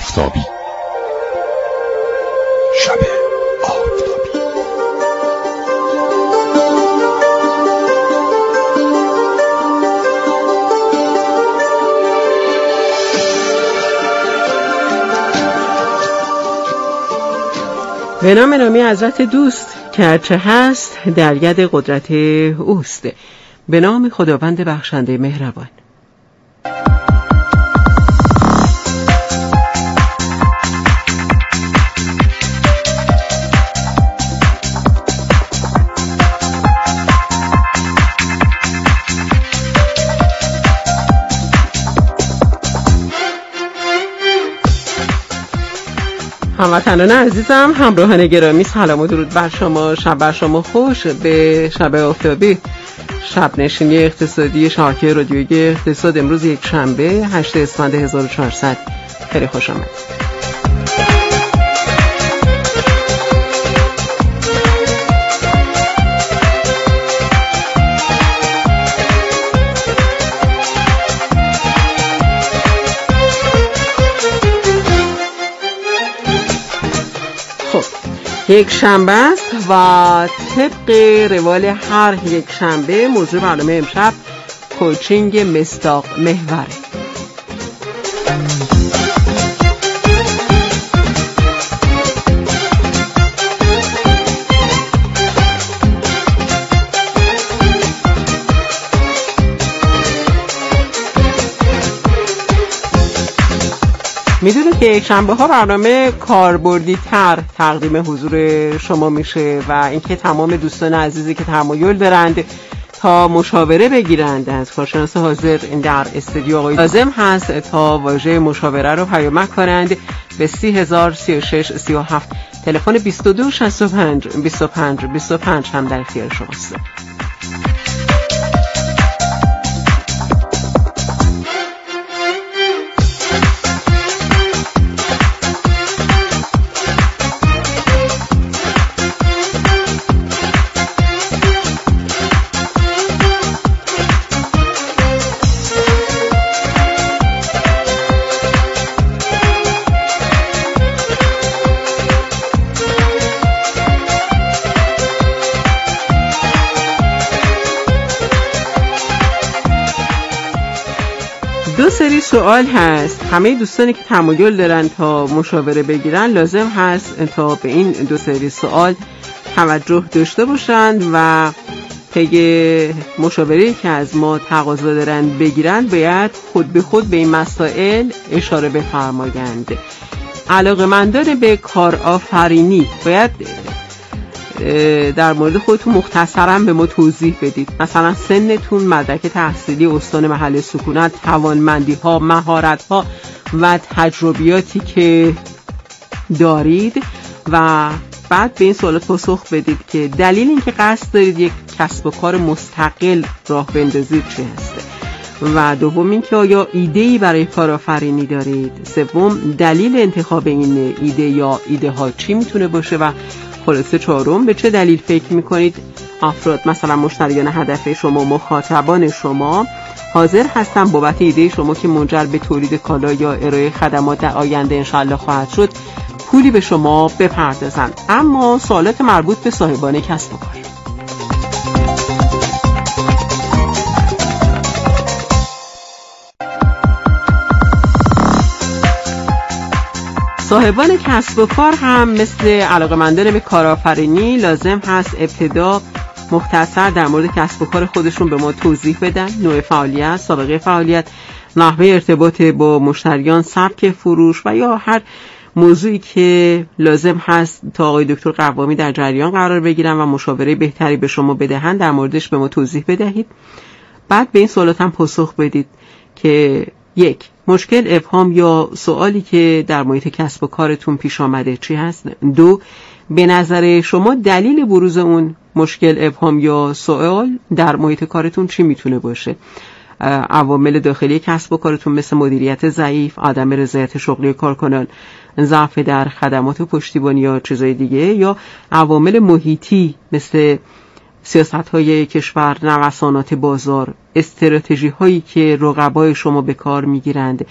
آفتابی. شب آفتابی. به نام نامی حضرت دوست که هرچه هست در ید قدرت اوست. به نام خداوند بخشنده مهربان. هموطنان عزیزم، همراهان گرامی، سلام و درود بر شما. شب بر شما خوش. به شب آفتابی، شب نشینی اقتصادی شبکه رادیویی اقتصاد، امروز یک شنبه 8 اسفند 1400. خیلی خوش آمدید. یک شنبه است و طبق روال هر یک شنبه موضوع برنامه امشب کوچینگ مصداق محوره. میدونید که یک شنبه ها برنامه کاربردی تر تقدیم حضور شما میشه و اینکه تمام دوستان عزیزی که تمایل دارند تا مشاوره بگیرند از کارشناس حاضر در استودیو آقای لازم هست تا واژه مشاوره رو پیامک کنند به 303637. تلفن 2265 25 25 هم در اختیار شماست. دو سری سوال هست. همه دوستانی که تمایل دارن تا مشاوره بگیرن لازم هست تا به این دو سری سوال توجه داشته باشند و طی مشاوره‌ای که از ما تقاضا دارن بگیرن باید خود به خود به این مسائل اشاره بفرمایند. علاقه‌مندان به کارآفرینی باید در مورد خودتون مختصراً به ما توضیح بدید. مثلا سنتون، مدرک تحصیلی، استان محل سکونت، توانمندی‌ها، مهارت‌ها و تجربیاتی که دارید و بعد به این سوالات پاسخ بدید که دلیل این که قصد دارید یک کسب و کار مستقل راه بندازید چه هست. و دوم این که آیا ایده‌ای برای کارآفرینی دارید. سوم دلیل انتخاب این ایده یا ایده ها چی میتونه باشه و خلاصه چهارم به چه دلیل فکر میکنید افراد، مثلا مشتریان هدف شما، مخاطبان شما حاضر هستن بابت ایده شما که منجر به تولید کالا یا ارائه خدمات در آینده انشالله خواهد شد پولی به شما بپردازند. اما سوالات مربوط به صاحبان کسب و کار. صاحبان کسب و کار هم مثل علاقه‌مندان به کارآفرینی لازم هست ابتدا مختصر در مورد کسب و کار خودشون به ما توضیح بدن. نوع فعالیت، سابقه فعالیت، نحوه ارتباط با مشتریان، سبک فروش و یا هر موضوعی که لازم هست تا آقای دکتر قوامی در جریان قرار بگیرن و مشاوره بهتری به شما بدهن در موردش به ما توضیح بدهید. بعد به این سوالات هم پاسخ بدید که یک، مشکل، ابهام یا سوالی که در محیط کسب و کارتون پیش آمده چی هست. دو، به نظر شما دلیل بروز اون مشکل، ابهام یا سوال در محیط کارتون چی میتونه باشه. عوامل داخلی کسب و کارتون مثل مدیریت ضعیف، عدم رضایت شغلی کارکنان، ضعف در خدمات پشتیبانی یا چیزای دیگه، یا عوامل محیطی مثل سیاست‌های کشور، نوسانات بازار، استراتژی‌هایی که رقبای شما به کار می‌گیرند،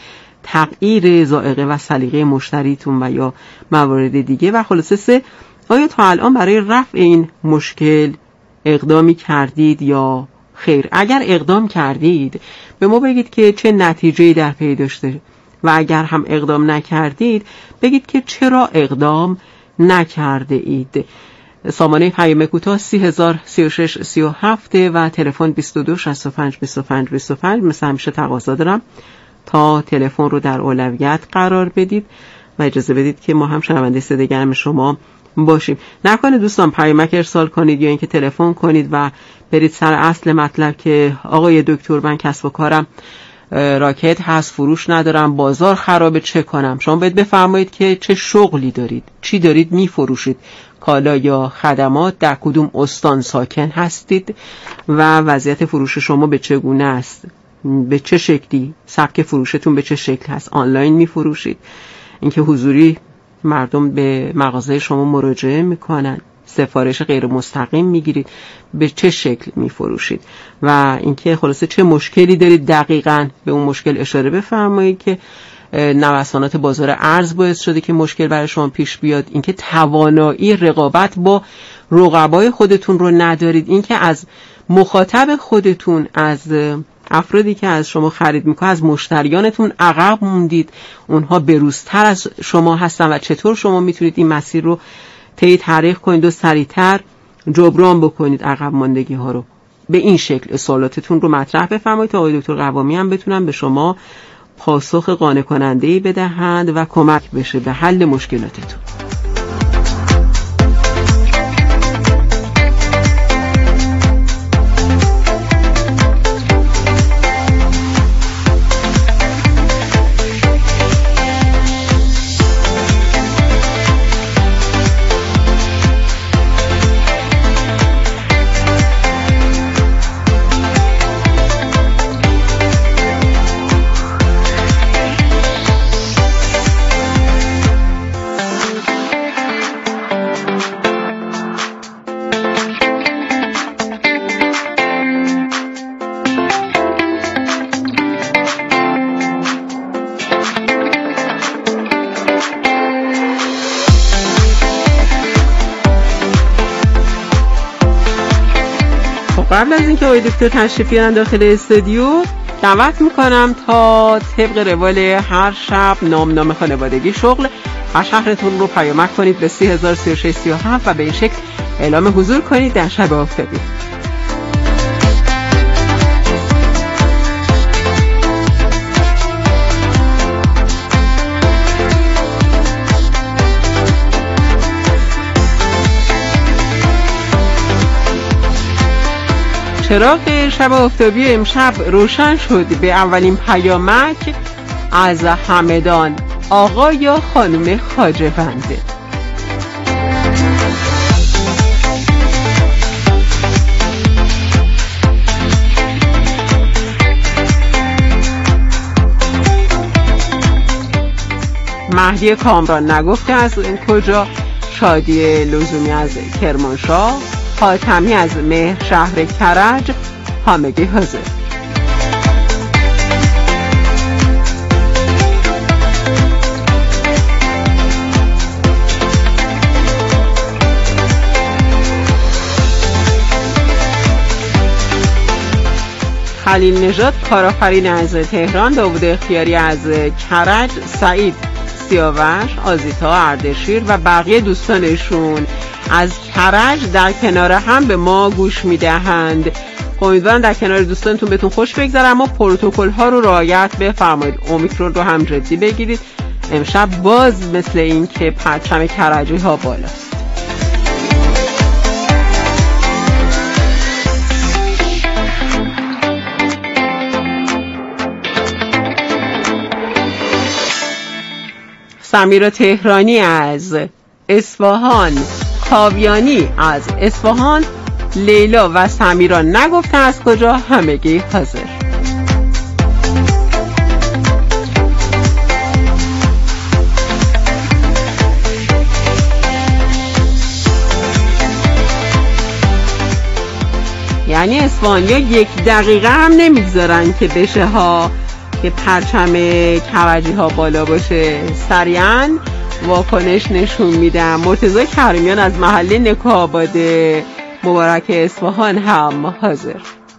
تغییر ذائقه و سلیقه مشتریتون و یا موارد دیگه. و خلاصه 3 آیا تا الان برای رفع این مشکل اقدامی کردید یا خیر؟ اگر اقدام کردید به ما بگید که چه نتیجه‌ای در پی داشته و اگر هم اقدام نکردید بگید که چرا اقدام نکرده اید. سامانه پیام کوتاه 303637 و تلفن 22652525. مثل همیشه تقاضا دارم تا تلفن رو در اولویت قرار بدید و اجازه بدید که ما هم شنونده صدای گرم شما باشیم. نکنه دوستان پیامک ارسال کنید یا اینکه تلفن کنید و برید سر اصل مطلب که آقای دکتر من کسب و کارم راکت هست، فروش ندارم، بازار خرابه، چه کنم؟ شما باید بفرمایید که چه شغلی دارید، چی دارید میفروشید، کالا یا خدمات، در کدوم استان ساکن هستید و وضعیت فروش شما به چگونه است، به چه شکلی، سبک فروشتون به چه شکل هست، آنلاین میفروشید، اینکه حضوری مردم به مغازه شما مراجعه میکنن، سفارش غیر مستقیم میگیرید، به چه شکل میفروشید و اینکه خلاصه چه مشکلی دارید، دقیقاً به اون مشکل اشاره بفرمایید که نوسانات بازار ارز باعث شده که مشکل برای شما پیش بیاد، اینکه توانایی رقابت با رقبای خودتون رو ندارید، اینکه از مخاطب خودتون، از افرادی که از شما خرید میکنن، از مشتریانتون عقب موندید، اونها بروزتر از شما هستن و چطور شما میتونید این مسیر رو طی تحریک کنید و سریعتر جبران بکنید عقب ماندگی ها رو. به این شکل سوالاتتون رو مطرح بفرمایید تا آقای دکتر قوامی هم بتونن به شما پاسخ قانع کننده‌ای بدهند و کمک بشه به حل مشکلاتتون. قبل از اینکه آقای دکتر تشریف بیارن داخل استودیو، دعوت میکنم تا طبق روال هر شب نام خانوادگی، شغل و شهرتون رو پیامک کنید به 303637 و به این شکل اعلام حضور کنید در شب آفتابی. چراغ شب آفتابی امشب روشن شد به اولین پیامک از همدان، آقا یا خانم خواجه‌بنده. مهدی کامران نگفته از کجا، شادی لزومی از کرمانشاه، حاتمی از مهر شهر کرج، همگی حاضر. خلیل نژاد کارآفرین از تهران، داوود اختیاری از کرج، سعید سیاوش، آزیتا اردشیر و بقیه دوستانشون از کرج در کنار هم به ما گوش میدهند. امیدوارم در کنار دوستانتون بهتون خوش بگذره، اما پروتکل ها رو رعایت بفرمایید، اومیکرون رو هم جدی بگیرید. امشب باز مثل این که پرچم کرجی ها بالاست. سمیرا تهرانی از اصفهان، کاویانی از اصفهان، لیلا و سمیرا نگفته از کجا، همگی حاضر. یعنی اصفهانیا 1 دقیقه هم نمیگذارن که بشه ها. که پرچم کوجی ها بالا باشه سریعا واکنش نشون میدم. مرتضی کریمیان از محله نکوآباد مبارک اصفهان هم حاضر.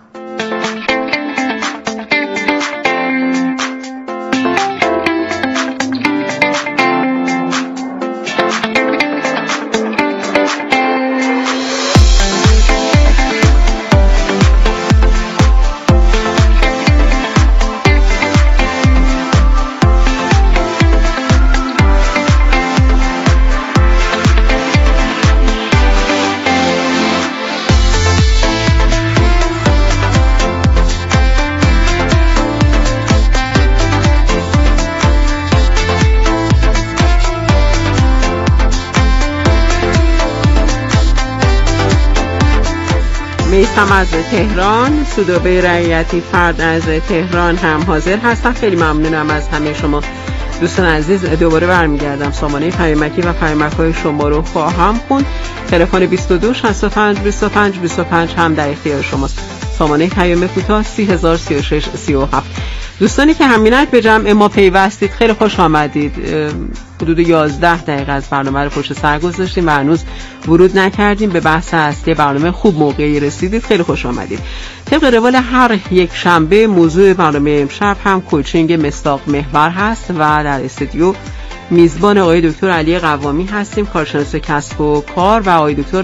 میثم از تهران، سودابه رعیتی فرد از تهران هم حاضر هستم. خیلی ممنونم از همه شما دوستان عزیز. دوباره برمیگردم سامانه پیامکی و پیامک‌های شما رو خواهم خوند. تلفن 22 65 25 25 هم در اختیار شماست. سامانه پیام کوتاه 3036 37. دوستانی که همینک به جمع ما پیوستید خیلی خوش آمدید. حدود 11 دقیقه از برنامه رو پشت سر گذاشتیم و هنوز ورود نکردیم به بحث اصلی برنامه. خوب موقعی رسیدید، خیلی خوش آمدید. طبق روال هر یک شنبه موضوع برنامه امشب هم کوچینگ مصداق محور هست و در استودیو میزبان آقای دکتر علی قوامی هستیم، کارشناس کسب و کار، و آقای دکتر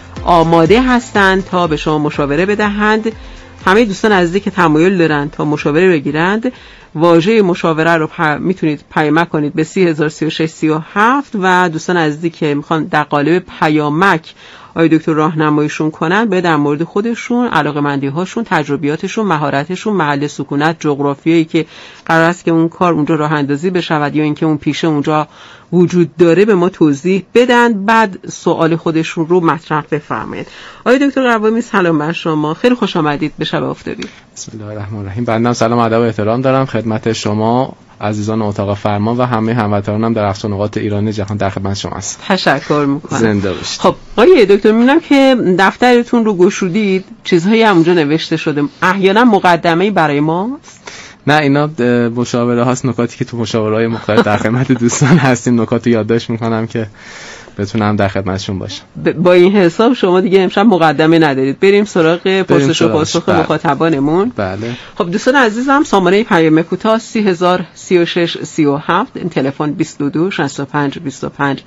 آماده هستند تا به شما مشاوره بدهند. همه دوستان عزیزی که تمایل دارند تا مشاوره بگیرند واژه مشاوره رو میتونید پیامک کنید به 3036 37 و دوستان عزیزی که میخوان در قالب پیامک آقای دکتر راهنماییشون کنن به در مورد خودشون، علاقه‌مندی هاشون، تجربیاتشون، مهارتشون، محل سکونت، جغرافیایی که قرار است که اون کار اونجا راه اندازی بشود یا اینکه اون پیشه اونجا وجود داره به ما توضیح بدن، بعد سوال خودشون رو مطرح بفرمایید. آقای دکتر قوامی سلام بر شما، خیلی خوش آمدید به شب آفتابی. بسم الله الرحمن الرحیم. بنده سلام ادب و احترام دارم خدمت شما عزیزان اتاق فرمان و همه هموطنانم در اقصا نقاط ایران جهان در خدمت شما است. تشکر میکنم. زنده باشید. خب آقای دکتر میبینم که دفترتون رو گشودید، چیزهایی هم اونجا نوشته شده، احیانا مقدمه‌ای برای ماست؟ نه، اینا مشاوره هاست، نکاتی که تو مشاوره‌های مختلف در خدمت دوستان هستیم، نکات رو یادداشت میکنم که بتونم در خدمتشون باشم. با این حساب شما دیگه امشب مقدمه ندارید، بریم سراغ پرسش و پاسخ مخاطبانمون. بله. خب دوستان عزیزم، سامانه پیام کوتاه 3036 37، تلفن 22 65 25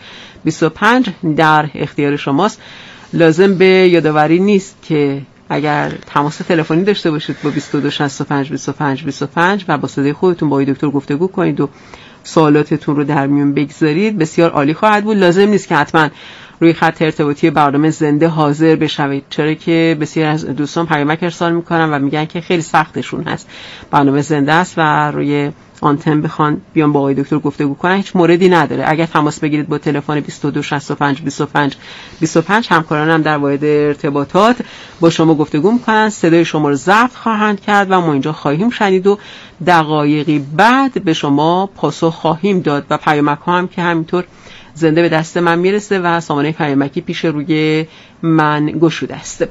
25 در اختیار شماست. لازم به یادآوری نیست که اگر تماس تلفنی داشته باشید با 22 65 25 25 و با صدای خودتون با دکتر گفتگو کنید و سوالاتتون رو در میون بگذارید، بسیار عالی خواهد بود. لازم نیست که حتما روی خط ارتباطی برنامه زنده حاضر بشوید، چرا که بسیار از دوستان پیامک ارسال میکنن و میگن که خیلی سختشون هست، برنامه زنده است و روی آنتن بخوان بیان با آقای دکتر گفتگو کنن هیچ موردی نداره. اگر تماس بگیرید با تلفن 22 65 25 25 همکارانم در واحد ارتباطات با شما گفتگو میکنن، صدای شما رو ضبط خواهند کرد و ما اینجا خواهیم شنید و دقایقی بعد به شما پاسخ خواهیم داد و پیامک ها هم که همینطور زنده به دست من میرسه و سامانه پیامکی پیش روی من گشوده است.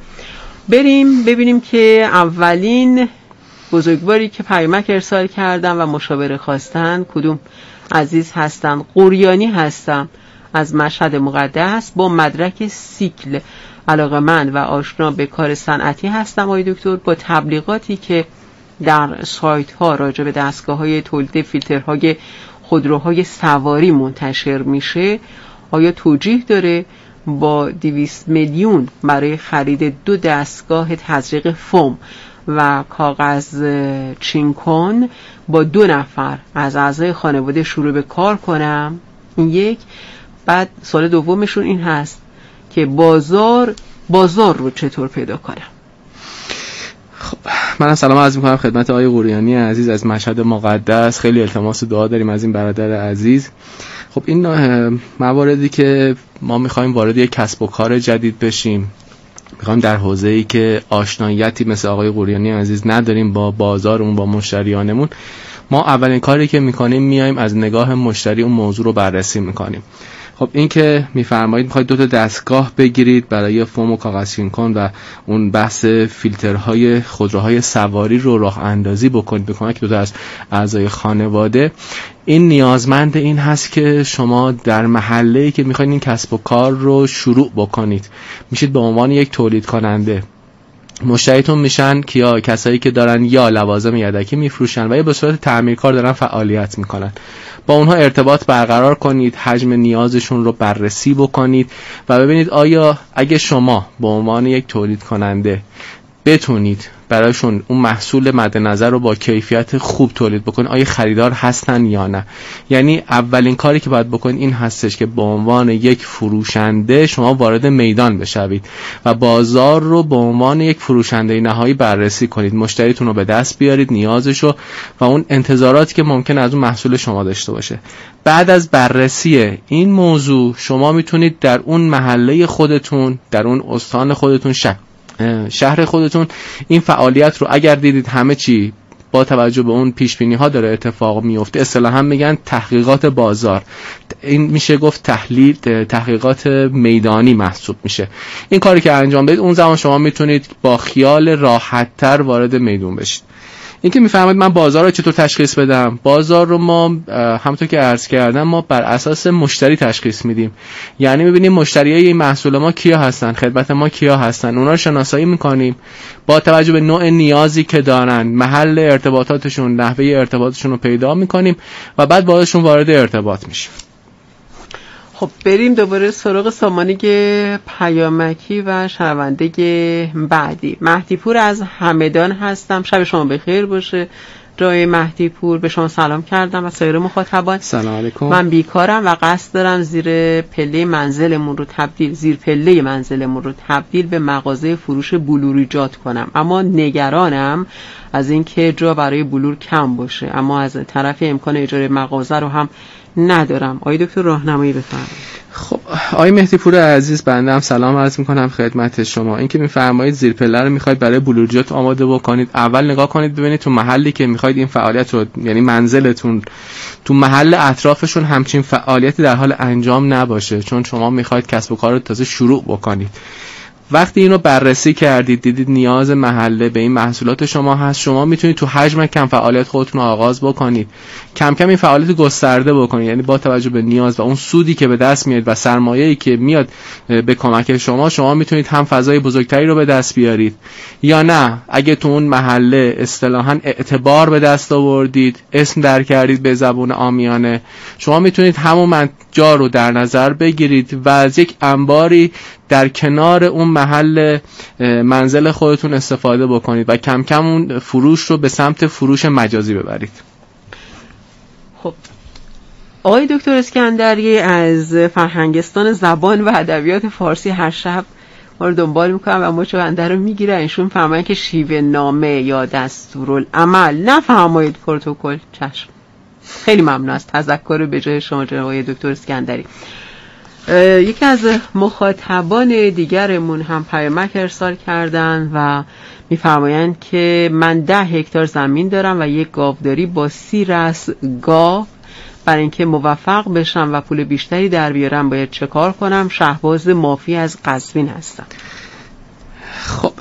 بریم ببینیم که اولین بزرگواری که پیامک ارسال کردن و مشاوره خواستن کدوم عزیز هستن. قوریانی هستم از مشهد مقدس، با مدرک سیکل، علاقه‌مند و آشنا به کار صنعتی هستم آقای دکتر. با تبلیغاتی که در سایت ها راجع به دستگاه‌های تولید فیلترهای خودروهای سواری منتشر میشه، آیا توجیه داره با 200 میلیون برای خرید 2 دستگاه تزریق فوم و کاغذ چینکون با 2 نفر از اعضای خانواده شروع به کار کنم؟ این یک. بعد سوال دومشون این هست که بازار رو چطور پیدا کنم؟ خب من سلام عرض می‌کنم خدمت آقای قوریانی عزیز از مشهد مقدس. خیلی التماس دعا داریم از این برادر عزیز. خب این مواردی که ما می‌خوایم وارد یک کسب و کار جدید بشیم، می‌خوایم در حوزه‌ای که آشناییتی مثل آقای قوریانی عزیز نداریم با بازارمون، با مشتریانمون، ما اولین کاری که می‌کنیم میایم از نگاه مشتری اون موضوع رو بررسی می‌کنیم. خب این که میفرمایید میخواید 2 دستگاه بگیرید برای فوم و کاغذ شینکن و اون بحث فیلترهای خودروهای سواری رو راه اندازی بکنید به کمک 2 از اعضای خانواده، این نیازمند این هست که شما در محله‌ای که میخواید این کسب و کار رو شروع بکنید میشید به عنوان یک تولید کننده. مشتریتون میشن کیا؟ کسایی که دارن یا لوازم یدکی میفروشن و یا به صورت تعمیرکار دارن فعالیت میکنن. با اونها ارتباط برقرار کنید، حجم نیازشون رو بررسی بکنید و ببینید آیا اگه شما به عنوان یک تولید کننده بتونید برایشون اون محصول مد نظر رو با کیفیت خوب تولید بکنید، آیا خریدار هستن یا نه. یعنی اولین کاری که باید بکنید این هستش که به عنوان یک فروشنده شما وارد میدان بشوید و بازار رو به عنوان یک فروشنده نهایی بررسی کنید، مشتریتون رو به دست بیارید، نیازشو و اون انتظاراتی که ممکن از اون محصول شما داشته باشه. بعد از بررسی این موضوع شما میتونید در اون محله خودتون، در اون استان خودتون، شهر خودتون این فعالیت رو اگر دیدید همه چی با توجه به اون پیش بینی ها داره اتفاق میفته، اصطلاحاً میگن تحقیقات بازار، این میشه گفت تحقیقات میدانی محسوب میشه. این کاری که انجام بدید اون زمان شما میتونید با خیال راحت تر وارد میدون بشید. این که میفهمید من بازار رو چطور تشخیص بدم؟ بازار رو ما همونطور که عرض کردم ما بر اساس مشتری تشخیص میدیم. یعنی میبینیم مشتریای این محصول ما کیا هستن، خدمت ما کیا هستن، اونا رو شناسایی میکنیم با توجه به نوع نیازی که دارن، محل ارتباطاتشون، نحوه ارتباطشون رو پیدا میکنیم و بعد باهاشون وارد ارتباط میشیم. خب بریم دوباره سراغ سامانه پیامکی و شنونده بعدی. مهدی پور از همدان هستم. شب شما بخیر باشه. جای مهدی پور، به شما سلام کردم و سایر مخاطبان. سلام علیکم. من بیکارم و قصد دارم زیر پله منزلمون رو تبدیل به مغازه فروش بلور ایجاد کنم، اما نگرانم از اینکه جا برای بلور کم باشه، اما از طرف امکان اجاره مغازه رو هم ندارم. آقای دکتر راهنمایی بفرمایید. خب آقای مهدی پور عزیز، بنده هم سلام عرض میکنم خدمت شما. این که میفرمایید زیر پله رو میخواید برای بلورجات آماده بکنید، اول نگاه کنید ببینید تو محلی که میخواید این فعالیت رو، یعنی منزلتون تو محل اطرافشون همچین فعالیتی در حال انجام نباشه، چون شما میخواید کسب و کار رو تازه شروع بکنید. وقتی اینو بررسی کردید دیدید نیاز محله به این محصولات شما هست، شما میتونید تو حجم کم فعالیت خودتون رو آغاز بکنید، کم کم این فعالیت گسترده بکنید. یعنی با توجه به نیاز و اون سودی که به دست میاد و سرمایه‌ای که میاد به کمک شما میتونید هم فضای بزرگتری رو به دست بیارید، یا نه اگه تو اون محله اصطلاحاً اعتبار به دست آوردید، اسم در کردید به زبون عامیانه، شما میتونید همون جا رو در نظر بگیرید و از یک انباری در کنار اون محل منزل خودتون استفاده بکنید و کم کم اون فروش رو به سمت فروش مجازی ببرید. خب آقای دکتر اسکندری از فرهنگستان زبان و ادبیات فارسی هر شب ما رو دنبال میکنم و مچ بنده رو میگیره. ایشون فرمایند که شیوه نامه یا دستورالعمل نفرمایید پروتکل. چشم، خیلی ممنون از تذکر به جای شما جناب آقای دکتر اسکندری. یکی از مخاطبان دیگرمون هم پیامک ارسال کردن و میفرمایند که من 10 هکتار زمین دارم و یک گاوداری با 30 رأس گاو. برای اینکه موفق بشم و پول بیشتری در بیارم باید چه کار کنم؟ شهباز مافی از قزوین هستم. خب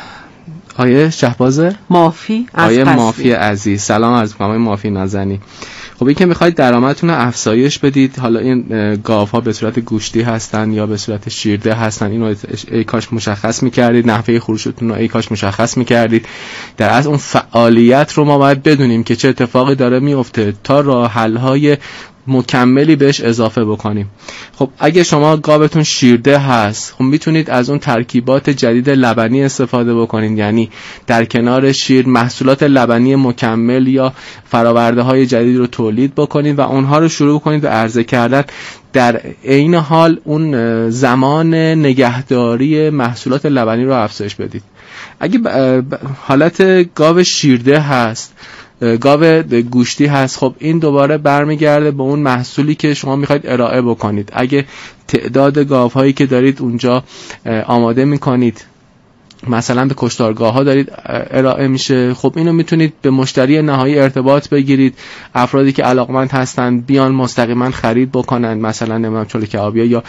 آیه شهباز مافی از قزوین. آیه مافی عزیز، سلام عرض می‌کنم. آیه مافی نازنین، خب این که میخواید درآمدتون رو افزایش بدید، حالا این گاوها به صورت گوشتی هستن یا به صورت شیرده هستن، اینو ای کاش مشخص میکردید، نحوه خروجتون رو ای کاش مشخص میکردید. در از اون فعالیت رو ما باید بدونیم که چه اتفاقی داره میفته تا راه حل‌های مکملی بهش اضافه بکنیم. خب اگه شما گاوتون شیرده هست، خب میتونید از اون ترکیبات جدید لبنی استفاده بکنید، یعنی در کنار شیر محصولات لبنی مکمل یا فراورده های جدید رو تولید بکنید و اونها رو شروع کنید به عرضه کردن. در عین حال اون زمان نگهداری محصولات لبنی رو افزایش بدید. اگه حالت گاو شیرده هست، گاو گوشتی هست، خب این دوباره برمیگرده به اون محصولی که شما میخواید ارائه بکنید. اگه تعداد گاوهایی که دارید اونجا آماده میکنید مثلا به کشتارگاه ها دارید ارائه میشه، خب اینو میتونید به مشتری نهایی ارتباط بگیرید، افرادی که علاقمند هستن بیان مستقیما خرید بکنن، مثلا نمیدونم چاله کبابی یا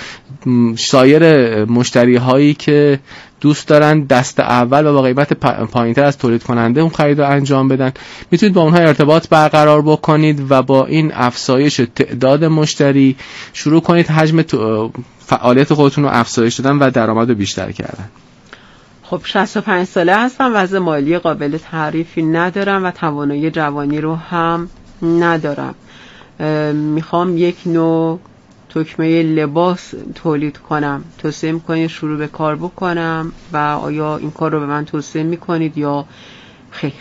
سایر مشتری هایی که دوست دارن دست اول و با قیمت پایینتر از تولید کننده اون خرید رو انجام بدن، میتونید با اونها ارتباط برقرار بکنید و با این افزایش تعداد مشتری شروع کنید حجم فعالیت خودتون رو افزایش دادن و درآمد رو بیشتر کردن. خب 65 ساله هستم، وضع مالی قابل تعریفی ندارم و توانایی جوانی رو هم ندارم. میخوام یک نوع تکمه لباس تولید کنم. توصیه میکنید شروع به کار بکنم و آیا این کار رو به من توصیه میکنید یا خیر؟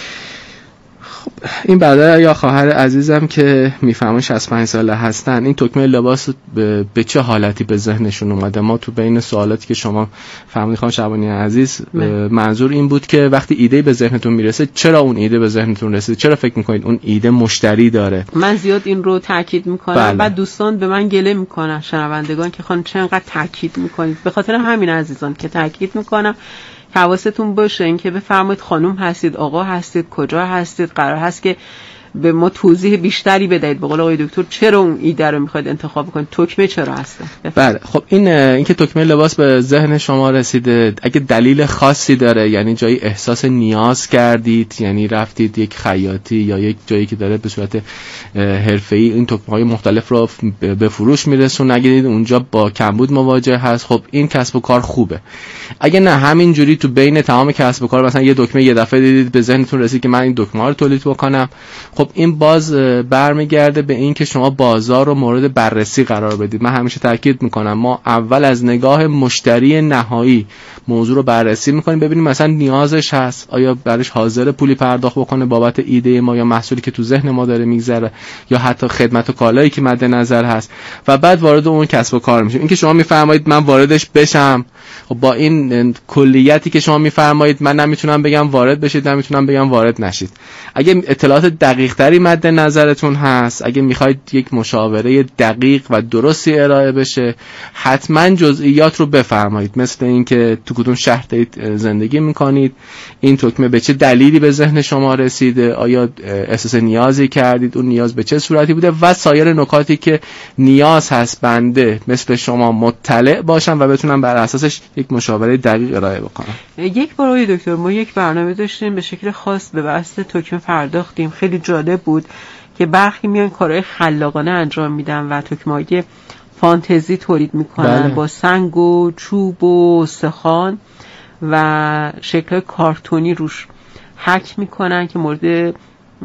خب این برادر یا خواهر عزیزم که میفهمن 65 ساله هستن، این تکمه لباس به چه حالتی به ذهنشون اومده؟ ما تو بین سوالاتی که شما فهمیدید خانم شعبانی عزیز منظور این بود که وقتی ایده به ذهنتون میرسه چرا اون ایده به ذهنتون رسید؟ چرا فکر میکنید اون ایده مشتری داره؟ من زیاد این رو تاکید میکنم. بعد دوستان به من گله میکنن، شنوندگان، که خانم چقدر تاکید میکنید. به خاطر همین عزیزان که تاکید میکنم حواستون باشه اینکه بفرمایید خانم هستید، آقا هستید، کجا هستید، قرار هست که به ما توضیح بیشتری بدهید. به قول آقای دکتر چرا اون ایده رو میخواید انتخاب کنید؟ تکمه چرا هست؟ بله خب این که تکمه لباس به ذهن شما رسیده اگه دلیل خاصی داره، یعنی جایی احساس نیاز کردید، یعنی رفتید یک خیاطی یا یک جایی که داره به صورت حرفه‌ای این تکمه‌های مختلف رو به فروش میرسونه، اگه اونجا با کمبود مواجه هست، خب این کسب و کار خوبه. اگه نه همینجوری تو بین تمام کسب و کار مثلا یه دکمه یه دفعه دیدید به ذهنتون رسید که من این دکمه‌ها رو تولید بکنم، خب این باز برمیگرده به این که شما بازار رو مورد بررسی قرار بدید. من همیشه تاکید میکنم ما اول از نگاه مشتری نهایی موضوع رو بررسی میکنیم، ببینیم مثلا نیازش هست، آیا برایش حاضر پولی پرداخت بکنه بابت ایده ما یا محصولی که تو ذهن ما داره میگذره یا حتی خدمت و کالایی که مد نظر هست، و بعد وارد اون کسب و کار میشیم. اینکه شما میفرمایید من واردش بشم، خب با این کلیتی که شما میفرمایید من نمیتونم بگم وارد بشید، نمیتونم بگم وارد نشید. اگه اطلاعات دقیق تری مد نظرتون هست، اگه میخواید یک مشاوره دقیق و درستی ارائه بشه، حتما جزئیات رو بفرمایید، مثل اینکه تو کدوم شهر دارید زندگی میکنید، این تکمه به چه دلیلی به ذهن شما رسیده، آیا احساس نیازی کردید، اون نیاز به چه صورتی بوده، و سایر نکاتی که نیاز هست بنده مثل شما مطلع باشم و بتونم بر اساسش یک مشاوره دقیق ارائه بکنم. یک بار آقای دکتر ما یک برنامه داشتیم به شکل خاص به بحث تکمه پرداختیم، خیلی جالب بود که برخی میان کارهای خلاقانه انجام میدن و تکمه‌های فانتزی تولید میکنن. بله. با سنگ و چوب و استخوان و شکل کارتونی روش حک میکنن که مورد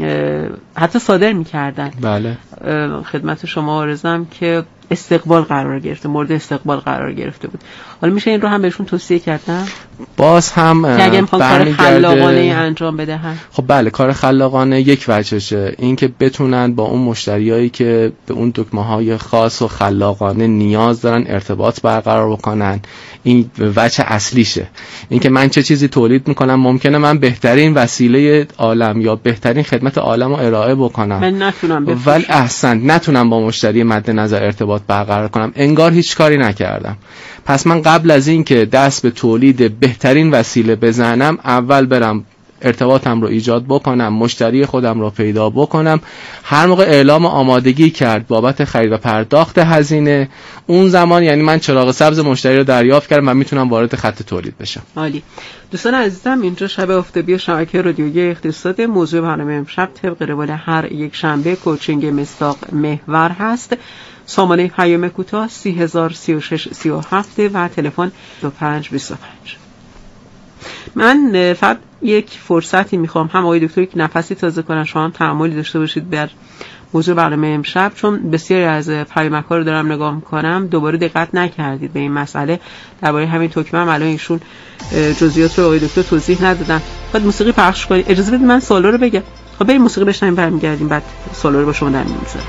حتی صادر میکردن. بله. خدمت شما عرضم که استقبال قرار گرفته، مورد استقبال قرار گرفته بود. حالا میشه این رو هم بهشون توصیه کردن؟ باز هم که اگه میخوان کار خلاقانه انجام بدهن. خب بله، کار خلاقانه یک وجهشه این که بتونن با اون مشتریایی که به اون دکمه‌های خاص و خلاقانه نیاز دارن ارتباط برقرار بکنن. این وجه اصلیشه. این که من چه چیزی تولید میکنم، ممکنه من بهترین وسیله عالم یا بهترین خدمت عالم رو ارائه بکنم، من نتونم بفروشم، ولی احسن نتونم با مشتری مد نظر ارتباط برقرار کنم، انگار هیچ کاری نکردم. پس من قبل از این که دست به تولید بهترین وسیله بزنم، اول برم ارتباطم رو ایجاد بکنم، مشتری خودم رو پیدا بکنم. هر موقع اعلام آمادگی کرد بابت خرید و پرداخت هزینه، اون زمان یعنی من چراغ سبز مشتری رو دریافت کردم و میتونم وارد خط تولید بشم. عالی. دوستان عزیزم، اینجا شب آفتابی شبکه رادیویی اقتصاد. موضوع برنامه امشب طبق روال هر یک شنبه کوچینگ مصداق محور هست. سامانه پیام کوتاه 303637 و تلفن 2525. من فقط یک فرصتی میخوام، هم آقای دکتر یک نفسی تازه کنن، شما هم تأملی داشته باشید بر موضوع برنامه امشب، چون بسیاری از پیامک‌ها رو دارم نگاه میکنم دوباره دقت نکردید به این مسئله. درباره همین تکمه هم الان ایشون جزئیات رو آقای دکتر توضیح ندادن. خود موسیقی پخش کنید. اجازه بدید من سوالا رو بگم. خب بریم موسیقی بشنویم، برمیگردیم بعد سوالا رو با شما در میون میذارم.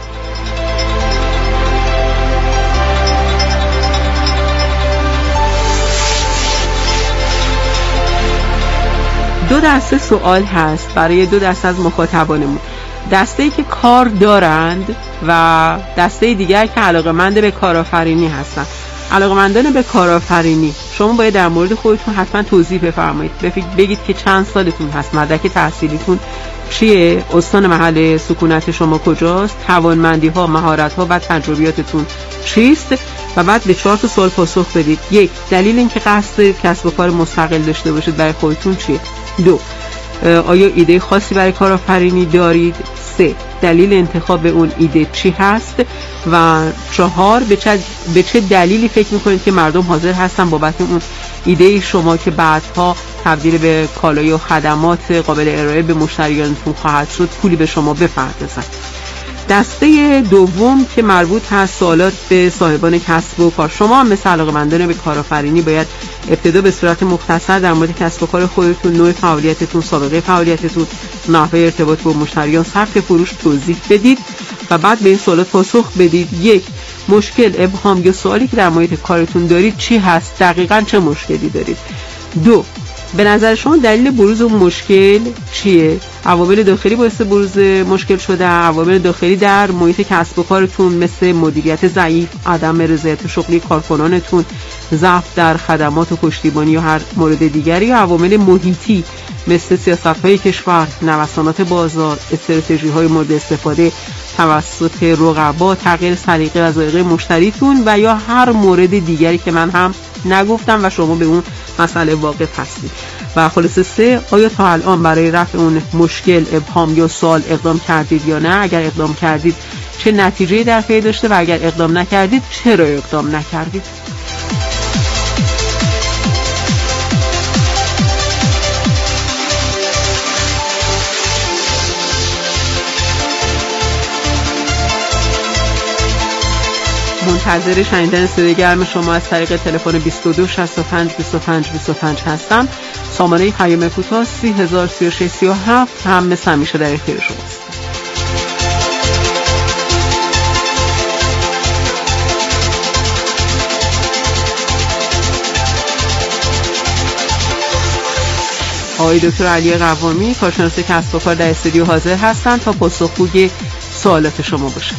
دو دسته سوال هست برای دو دسته از مخاطبانمون. دسته‌ای که کار دارند و دسته دیگر که علاقه‌مند به کارآفرینی هستن. علاقه‌مندان به کارآفرینی شما باید در مورد خودتون حتما توضیح بفرمایید. بگید که چند سالتون هست، مدرک تحصیلیتون چیه، استان محل سکونت شما کجاست، توانمندی‌ها، مهارت‌ها و تجربیاتتون چیست و بعد به 4 سوال پاسخ بدید. 1. دلیل اینکه قصد کسب و کار مستقل داشته باشید برای خودتون چیه؟ 2. آیا ایده خاصی برای کارآفرینی دارید؟ 3. دلیل انتخاب اون ایده چی هست؟ و 4. به چه دلیلی فکر میکنید که مردم حاضر هستن بابت اون ایده شما که بعدها تبدیل به کالای و خدمات قابل ارائه به مشتریانتون خواهد شد پولی به شما بپردازن. دسته دوم که مربوط هست سوالات به صاحبان کسب و کار. شما هم مثل علاقه‌مندان به کارآفرینی باید ابتدا به صورت مختصر در مورد کسب و کار خودتون، نوع فعالیتتون، سابقه فعالیتتون، نحوه ارتباط با مشتریان، سبک فروش توضیح بدید و بعد به این سوالات پاسخ بدید. 1. مشکل، ابهام یا سوالی که در مورد کارتون دارید چی هست؟ دقیقاً چه مشکلی دارید؟ 2. به نظر شما دلیل بروز اون مشکل چیه؟ عوامل داخلی باعث بروز مشکل شده، عوامل داخلی در محیط کسب و کارتون مثل مدیریت ضعیف، عدم رضایت شغلی کارکنانتون، ضعف در خدمات و پشتیبانی یا هر مورد دیگری، یا عوامل محیطی مثل سیاست‌های کشور، نوسانات بازار، استراتژی‌های مورد استفاده توسط رقبا، تغییر سلیقه و ذائقه مشتریتون و یا هر مورد دیگری که من هم نگفتم و شما به اون مسئله واقف هستید. و خلاصه 3. آیا تا الان برای رفع اون مشکل، ابهام یا سوال اقدام کردید یا نه؟ اگر اقدام کردید چه نتیجه‌ای در پی داشته و اگر اقدام نکردید چرا اقدام نکردید؟ منتظر شنیدن صدای گرم شما از طریق تلفن 22 65 25 25 هستم. سامانه پیام کوتاه 3036 37 هم مثل همیشه در اختیار شماست. آقای دکتر علی قوامی، کارشناس کسب و کار در استودیو حاضر هستند تا پاسخگوی سوالات شما باشند.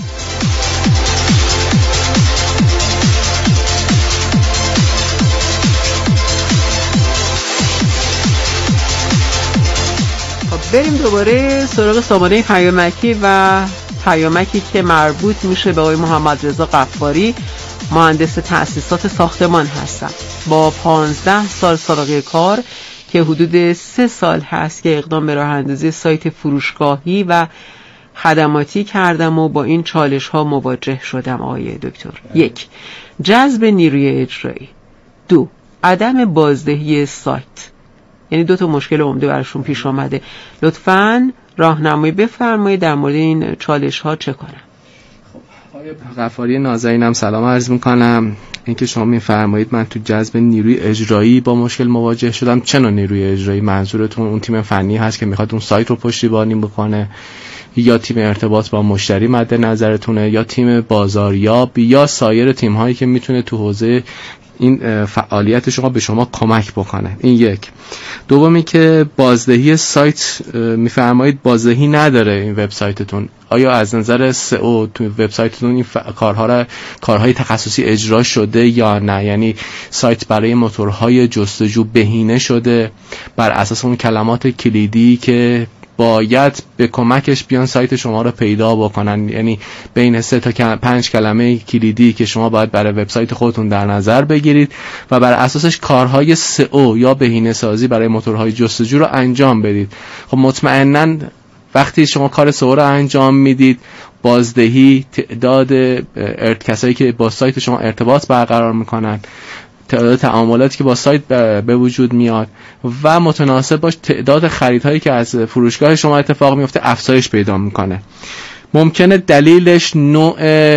بریم دوباره سراغ سامانه پیامکی و پیامکی که مربوط میشه به آقای محمد رضا غفاری، مهندس تأسیسات ساختمان هستم با 15 سال سابقه کار که حدود 3 سال هست که اقدام به راه اندازی سایت فروشگاهی و خدماتی کردم و با این چالش ها مواجه شدم آقای دکتر. 1. جذب نیروی اجرایی. 2. عدم بازدهی سایت. یعنی 2 تا مشکل عمده براشون پیش آمده. لطفاً راهنمایی بفرمایید در مورد این چالش ها چه کنم. آقای غفاری نازنینم سلام عرض میکنم. اینکه شما میفرمایید من تو جذب نیروی اجرایی با مشکل مواجه شدم، چه نوع نیروی اجرایی منظورتون؟ اون تیم فنی هست که میخواد اون سایت رو پشتیبانی بکنه، یا تیم ارتباط با مشتری مد نظرتونه، یا تیم بازاریاب، یا سایر تیم هایی که میتونه تو حوزه این فعالیت شما به شما کمک بکنه؟ این 1. دومی که بازدهی سایت میفرمایید بازدهی نداره این وبسایتتون، آیا از نظر SEO تو وبسایتتون این کارهای تخصصی اجرا شده یا نه؟ یعنی سایت برای موتورهای جستجو بهینه شده بر اساس اون کلمات کلیدی که باید به کمکش بیان سایت شما رو پیدا بکنن، یعنی بین 3 تا 5 کلمه کلیدی که شما باید برای وبسایت خودتون در نظر بگیرید و بر اساسش کارهای SEO یا بهینه سازی برای موتورهای جستجو رو انجام بدید. خب مطمئناً وقتی شما کار SEO رو انجام میدید، بازدهی، تعداد کسایی که با سایت شما ارتباط برقرار میکنن، تعداد تعاملاتی که با سایت به وجود میاد و متناسب باش تعداد خریدهایی که از فروشگاه شما اتفاق میفته افزایش پیدا میکنه. ممکنه دلیلش نوع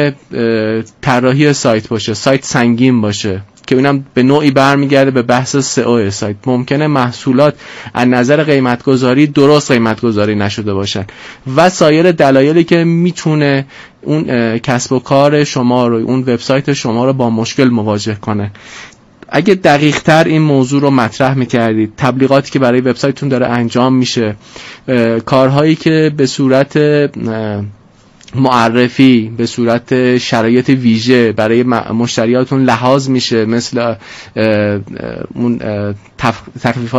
طراحی سایت باشه، سایت سنگین باشه که اینم به نوعی برمیگرده به بحث SEO سایت. ممکنه محصولات از نظر قیمتگذاری درست قیمتگذاری نشده باشن و سایر دلایلی که میتونه اون کسب و کار شما رو، اون وبسایت شما رو با مشکل مواجه کنه. اگه دقیق تر این موضوع رو مطرح میکردید، تبلیغاتی که برای وبسایتتون داره انجام میشه، کارهایی که به صورت معرفی به صورت شرایط ویژه برای مشتریاتون لحاظ میشه، مثل اون تخفیفات